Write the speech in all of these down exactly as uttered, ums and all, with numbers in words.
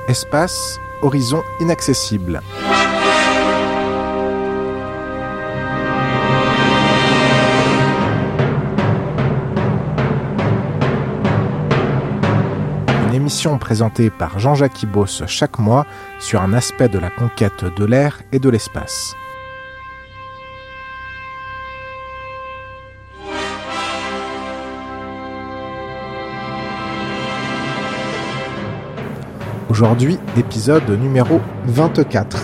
Espace, horizon inaccessible. Une émission présentée par Jean-Jacques Ibos chaque mois sur un aspect de la conquête de l'air et de l'espace. Aujourd'hui, épisode numéro vingt-quatre.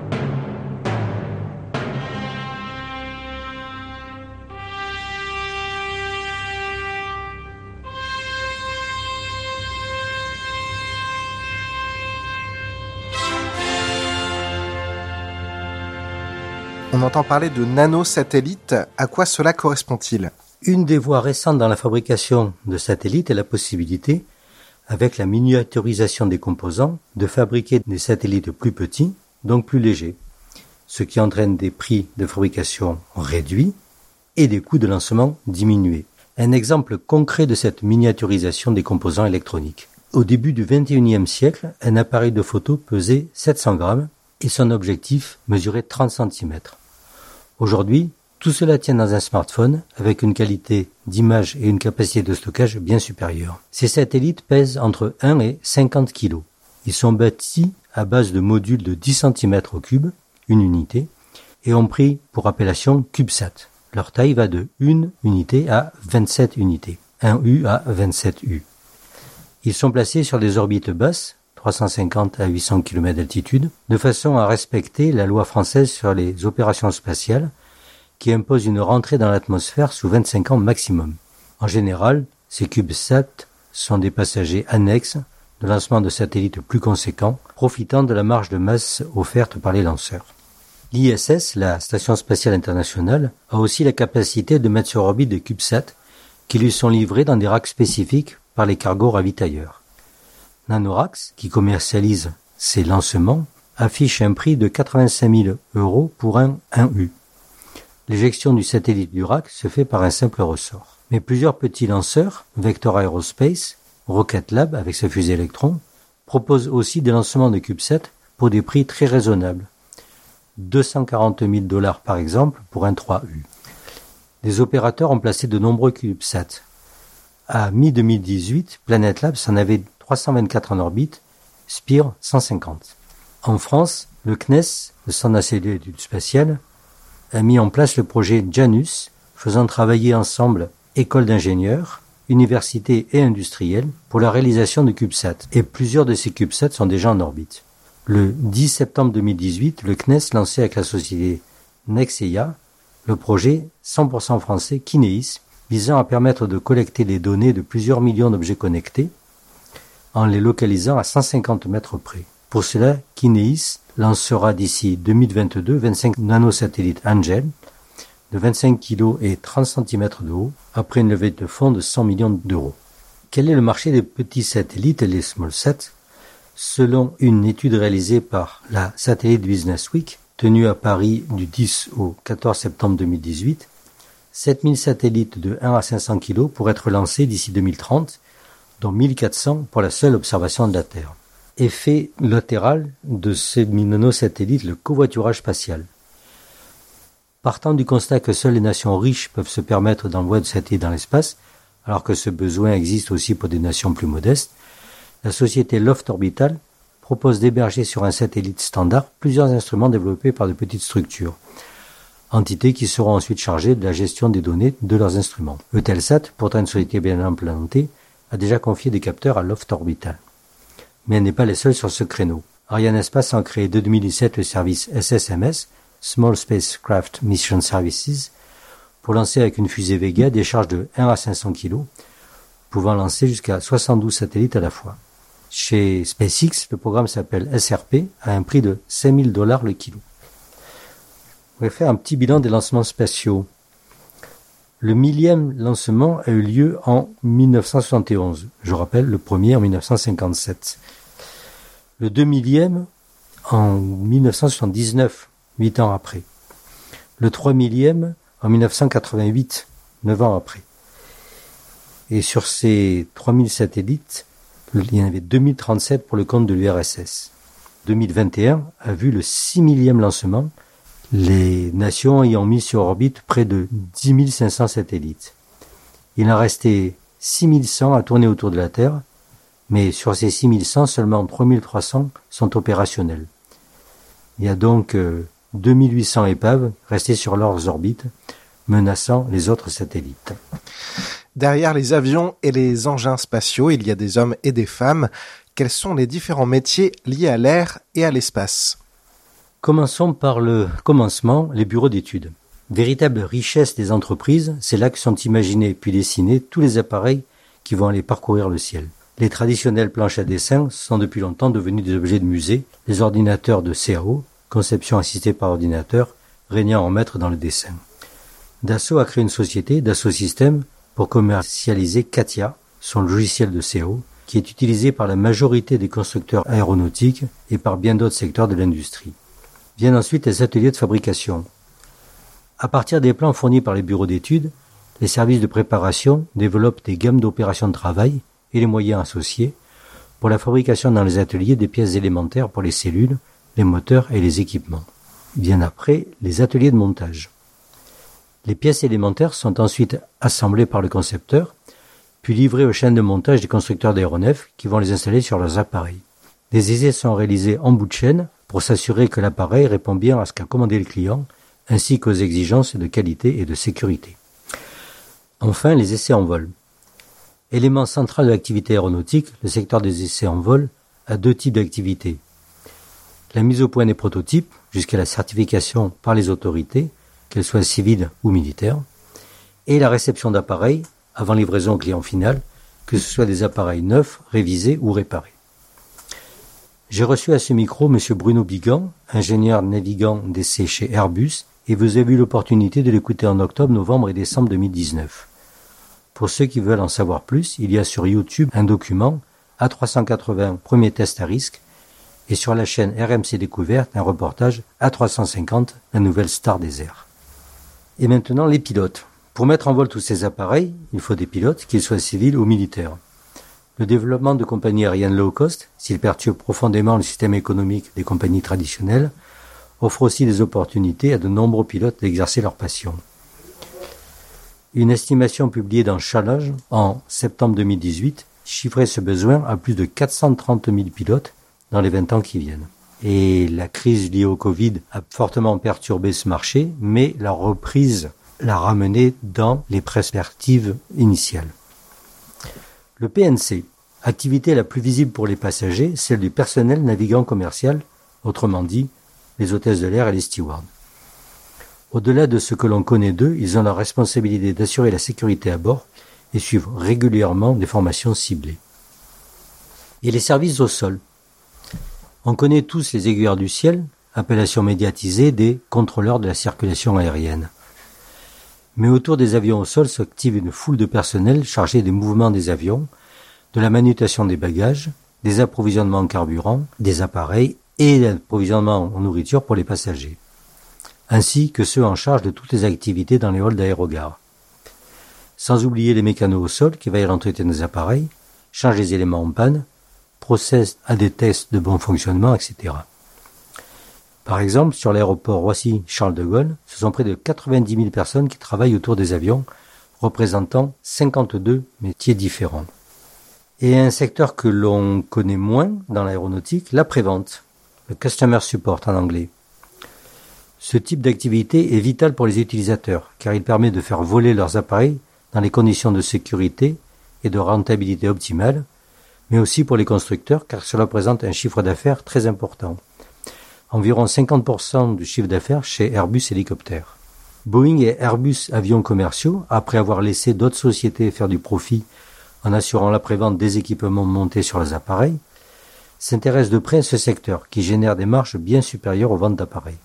On entend parler de nanosatellites. À quoi cela correspond-il ? Une des voies récentes dans la fabrication de satellites est la possibilité, avec la miniaturisation des composants, de fabriquer des satellites plus petits, donc plus légers, ce qui entraîne des prix de fabrication réduits et des coûts de lancement diminués. Un exemple concret de cette miniaturisation des composants électroniques. Au début du vingt et unième siècle, un appareil de photo pesait sept cents grammes et son objectif mesurait trente centimètres. Aujourd'hui, tout cela tient dans un smartphone avec une qualité d'image et une capacité de stockage bien supérieure. Ces satellites pèsent entre un et cinquante kilos. Ils sont bâtis à base de modules de dix centimètres au cube, une unité, et ont pris pour appellation CubeSat. Leur taille va de une unité à vingt-sept unités, un U à vingt-sept U. Ils sont placés sur des orbites basses, trois cent cinquante à huit cents kilomètres d'altitude, de façon à respecter la loi française sur les opérations spatiales, qui impose une rentrée dans l'atmosphère sous vingt-cinq ans maximum. En général, ces CubeSat sont des passagers annexes de lancement de satellites plus conséquents, profitant de la marge de masse offerte par les lanceurs. L'I S S, la Station Spatiale Internationale, a aussi la capacité de mettre sur orbite des CubeSat qui lui sont livrés dans des racks spécifiques par les cargos ravitailleurs. NanoRacks, qui commercialise ces lancements, affiche un prix de quatre-vingt-cinq mille euros pour un un U. L'éjection du satellite du rack se fait par un simple ressort. Mais plusieurs petits lanceurs, Vector Aerospace, Rocket Lab avec sa fusée Electron, proposent aussi des lancements de CubeSat pour des prix très raisonnables. deux cent quarante mille dollars par exemple pour un trois U. Les opérateurs ont placé de nombreux CubeSat. À mi deux mille dix-huit, Planet Labs en avait trois cent vingt-quatre en orbite, Spire cent cinquante. En France, le C N E S, le Centre national d'études spatiales, a mis en place le projet Janus, faisant travailler ensemble écoles d'ingénieurs, universités et industriels pour la réalisation de CubeSat. Et plusieurs de ces CubeSat sont déjà en orbite. Le dix septembre deux mille dix-huit, le C N E S lançait avec la société Nexeia le projet cent pour cent français Kinéis, visant à permettre de collecter les données de plusieurs millions d'objets connectés en les localisant à cent cinquante mètres près. Pour cela, Kinéis lancera d'ici deux mille vingt-deux vingt-cinq nanosatellites Angel de vingt-cinq kilos et trente centimètres de haut après une levée de fonds de cent millions d'euros. Quel est le marché des petits satellites et les smallsats ? Selon une étude réalisée par la Satellite Business Week, tenue à Paris du dix au quatorze septembre deux mille dix-huit, sept mille satellites de un à cinq cents kilos pourraient être lancés d'ici deux mille trente, dont mille quatre cents pour la seule observation de la Terre. Effet latéral de ces nanosatellites, le covoiturage spatial. Partant du constat que seules les nations riches peuvent se permettre d'envoyer de satellites dans l'espace, alors que ce besoin existe aussi pour des nations plus modestes, la société Loft Orbital propose d'héberger sur un satellite standard plusieurs instruments développés par de petites structures, entités qui seront ensuite chargées de la gestion des données de leurs instruments. Eutelsat, pourtant une société bien implantée, a déjà confié des capteurs à Loft Orbital. Mais elle n'est pas les seuls sur ce créneau. Arianespace a créé dès deux mille dix-sept le service S S M S, Small Spacecraft Mission Services, pour lancer avec une fusée Vega des charges de un à cinq cents kilos, pouvant lancer jusqu'à soixante-douze satellites à la fois. Chez SpaceX, le programme s'appelle S R P, à un prix de cinq mille dollars le kilo. On va faire un petit bilan des lancements spatiaux. Le millième lancement a eu lieu en mille neuf cent soixante et onze. Je rappelle, le premier en mille neuf cent cinquante-sept. Le deux millième en mille neuf cent soixante-dix-neuf, huit ans après. Le trois millième en mille neuf cent quatre-vingt-huit, neuf ans après. Et sur ces trois mille satellites, Il y en avait deux mille trente-sept pour le compte de l'U R S S. deux mille vingt et un a vu le six millième lancement, les nations ayant mis sur orbite près de dix mille cinq cents satellites. Il en restait six mille cent à tourner autour de la Terre, mais sur ces six mille cent, seulement trois mille trois cents sont opérationnels. Il y a donc euh, deux mille huit cents épaves restées sur leurs orbites, menaçant les autres satellites. Derrière les avions et les engins spatiaux, il y a des hommes et des femmes. Quels sont les différents métiers liés à l'air et à l'espace ? Commençons par le commencement, les bureaux d'études. Véritable richesse des entreprises, c'est là que sont imaginés puis dessinés tous les appareils qui vont aller parcourir le ciel. Les traditionnelles planches à dessin sont depuis longtemps devenus des objets de musée, les ordinateurs de C A O, conception assistée par ordinateur, régnant en maître dans le dessin. Dassault a créé une société, Dassault Systèmes, pour commercialiser CATIA, son logiciel de C A O, qui est utilisé par la majorité des constructeurs aéronautiques et par bien d'autres secteurs de l'industrie. Viennent ensuite les ateliers de fabrication. À partir des plans fournis par les bureaux d'études, les services de préparation développent des gammes d'opérations de travail et les moyens associés pour la fabrication dans les ateliers des pièces élémentaires pour les cellules, les moteurs et les équipements. Viennent après les ateliers de montage. Les pièces élémentaires sont ensuite assemblées par le concepteur, puis livrées aux chaînes de montage des constructeurs d'aéronefs qui vont les installer sur leurs appareils. Des essais sont réalisés en bout de chaîne pour s'assurer que l'appareil répond bien à ce qu'a commandé le client, ainsi qu'aux exigences de qualité et de sécurité. Enfin, les essais en vol. Élément central de l'activité aéronautique, le secteur des essais en vol a deux types d'activités. La mise au point des prototypes, jusqu'à la certification par les autorités, qu'elles soient civiles ou militaires, et la réception d'appareils avant livraison au client final, que ce soit des appareils neufs, révisés ou réparés. J'ai reçu à ce micro M. Bruno Bigan, ingénieur navigant d'essai chez Airbus, et vous avez eu l'opportunité de l'écouter en octobre, novembre et décembre deux mille dix-neuf. Pour ceux qui veulent en savoir plus, il y a sur YouTube un document A trois cent quatre-vingts Premier test à risque et sur la chaîne R M C Découverte un reportage A trois cent cinquante La nouvelle star des airs. Et maintenant les pilotes. Pour mettre en vol tous ces appareils, il faut des pilotes, qu'ils soient civils ou militaires. Le développement de compagnies aériennes low cost, s'il perturbe profondément le système économique des compagnies traditionnelles, offre aussi des opportunités à de nombreux pilotes d'exercer leur passion. Une estimation publiée dans Challenge en septembre deux mille dix-huit chiffrait ce besoin à plus de quatre cent trente mille pilotes dans les vingt ans qui viennent. Et la crise liée au Covid a fortement perturbé ce marché, mais la reprise l'a ramené dans les perspectives initiales. Le P N C, activité la plus visible pour les passagers, celle du personnel navigant commercial, autrement dit, les hôtesses de l'air et les stewards. Au-delà de ce que l'on connaît d'eux, ils ont la responsabilité d'assurer la sécurité à bord et suivent régulièrement des formations ciblées. Et les services au sol. On connaît tous les aiguilleurs du ciel, appellation médiatisée des contrôleurs de la circulation aérienne. Mais autour des avions au sol s'active une foule de personnel chargés des mouvements des avions, de la manutention des bagages, des approvisionnements en carburant, des appareils et l'approvisionnement en nourriture pour les passagers, ainsi que ceux en charge de toutes les activités dans les halls d'aérogares. Sans oublier les mécanos au sol qui veillent à l'entretien des appareils, changent les éléments en panne, procèdent à des tests de bon fonctionnement, et cetera. Par exemple, sur l'aéroport Roissy-Charles de Gaulle, ce sont près de quatre-vingt-dix mille personnes qui travaillent autour des avions, représentant cinquante-deux métiers différents. Et un secteur que l'on connaît moins dans l'aéronautique, l'après-vente, le customer support en anglais. Ce type d'activité est vital pour les utilisateurs, car il permet de faire voler leurs appareils dans les conditions de sécurité et de rentabilité optimale, mais aussi pour les constructeurs, car cela représente un chiffre d'affaires très important. Environ cinquante pour cent du chiffre d'affaires chez Airbus Hélicoptères. Boeing et Airbus Avions Commerciaux, après avoir laissé d'autres sociétés faire du profit en assurant l'après-vente des équipements montés sur les appareils, s'intéressent de près à ce secteur qui génère des marges bien supérieures aux ventes d'appareils.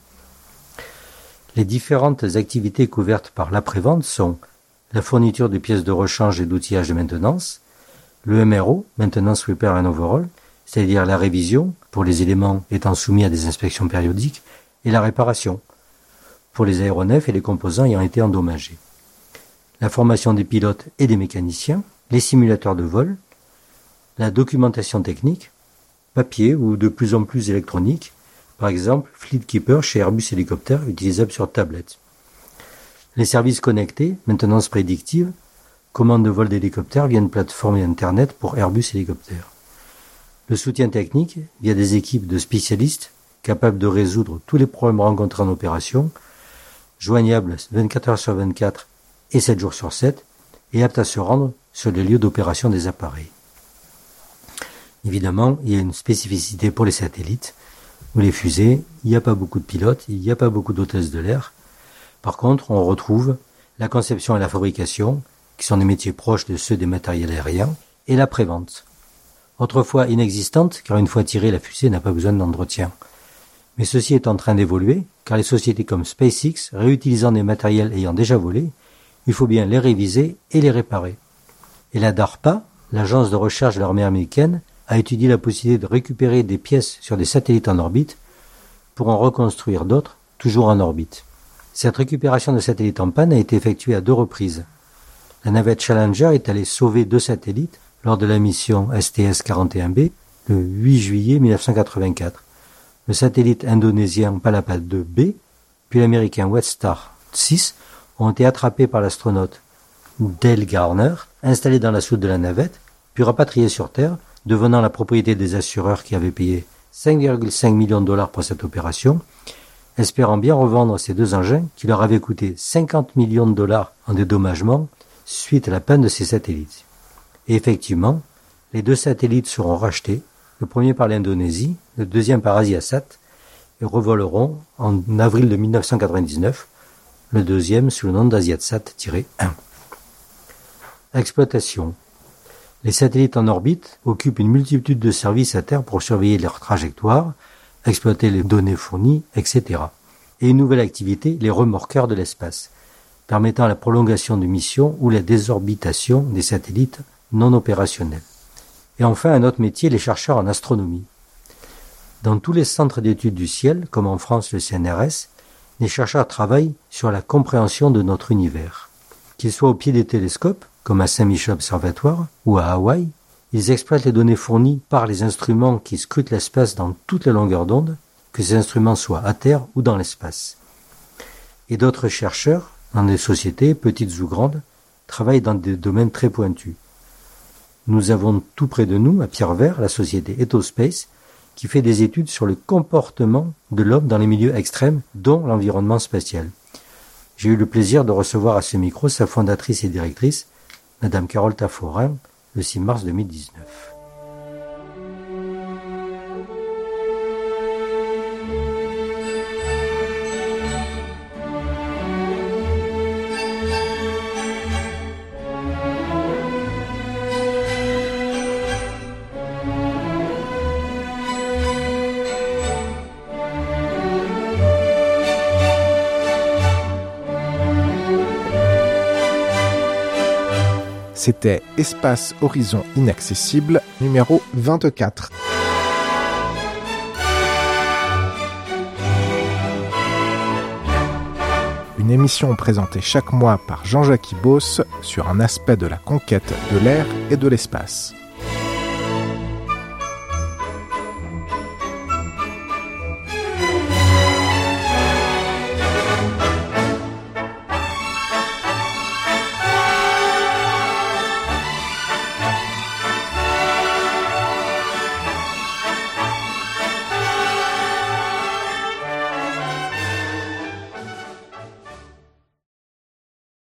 Les différentes activités couvertes par l'après-vente sont la fourniture de pièces de rechange et d'outillage de maintenance, le M R O, Maintenance Repair and Overhaul, c'est-à-dire la révision, pour les éléments étant soumis à des inspections périodiques, et la réparation, pour les aéronefs et les composants ayant été endommagés. La formation des pilotes et des mécaniciens, les simulateurs de vol, la documentation technique, papier ou de plus en plus électronique, par exemple Fleetkeeper chez Airbus Hélicoptère utilisable sur tablette. Les services connectés, maintenance prédictive, commandes de vol d'hélicoptère via une plateforme Internet pour Airbus Hélicoptère. Le soutien technique via des équipes de spécialistes capables de résoudre tous les problèmes rencontrés en opération, joignables vingt-quatre heures sur vingt-quatre et sept jours sur sept, et aptes à se rendre sur les lieux d'opération des appareils. Évidemment, il y a une spécificité pour les satellites, ou les fusées, il n'y a pas beaucoup de pilotes, il n'y a pas beaucoup d'hôtesses de l'air. Par contre, on retrouve la conception et la fabrication, qui sont des métiers proches de ceux des matériels aériens, et la prévente. Autrefois inexistante, car une fois tirée, la fusée n'a pas besoin d'entretien. Mais ceci est en train d'évoluer, car les sociétés comme SpaceX, réutilisant des matériels ayant déjà volé, il faut bien les réviser et les réparer. Et la DARPA, l'agence de recherche de l'armée américaine, a étudié la possibilité de récupérer des pièces sur des satellites en orbite pour en reconstruire d'autres, toujours en orbite. Cette récupération de satellites en panne a été effectuée à deux reprises. La navette Challenger est allée sauver deux satellites lors de la mission S T S quarante et un B le huit juillet mille neuf cent quatre-vingt-quatre. Le satellite indonésien Palapa deux B, puis l'américain Westar six ont été attrapés par l'astronaute Dale Garner, installé dans la soute de la navette, puis rapatriés sur Terre, devenant la propriété des assureurs qui avaient payé cinq virgule cinq millions de dollars pour cette opération, espérant bien revendre ces deux engins qui leur avaient coûté cinquante millions de dollars en dédommagement suite à la panne de ces satellites. Et effectivement, les deux satellites seront rachetés, le premier par l'Indonésie, le deuxième par Asiasat, et revoleront en avril de mille neuf cent quatre-vingt-dix-neuf, le deuxième sous le nom d'Asiatsat un. Exploitation. Les satellites en orbite occupent une multitude de services à terre pour surveiller leur trajectoire, exploiter les données fournies, et cetera. Et une nouvelle activité, les remorqueurs de l'espace, permettant la prolongation de missions ou la désorbitation des satellites non opérationnels. Et enfin, un autre métier, les chercheurs en astronomie. Dans tous les centres d'études du ciel, comme en France le C N R S, les chercheurs travaillent sur la compréhension de notre univers. Qu'ils soient au pied des télescopes, comme à Saint-Michel Observatoire ou à Hawaï, ils exploitent les données fournies par les instruments qui scrutent l'espace dans toute la longueur d'onde, que ces instruments soient à terre ou dans l'espace. Et d'autres chercheurs, dans des sociétés, petites ou grandes, travaillent dans des domaines très pointus. Nous avons tout près de nous, à Pierrevert, la société Ethospace, qui fait des études sur le comportement de l'homme dans les milieux extrêmes, dont l'environnement spatial. J'ai eu le plaisir de recevoir à ce micro sa fondatrice et directrice, Madame Carole Taforin, le six mars deux mille dix-neuf. C'était Espace Horizon Inaccessible, numéro vingt-quatre. Une émission présentée chaque mois par Jean-Jacques Ibos sur un aspect de la conquête de l'air et de l'espace.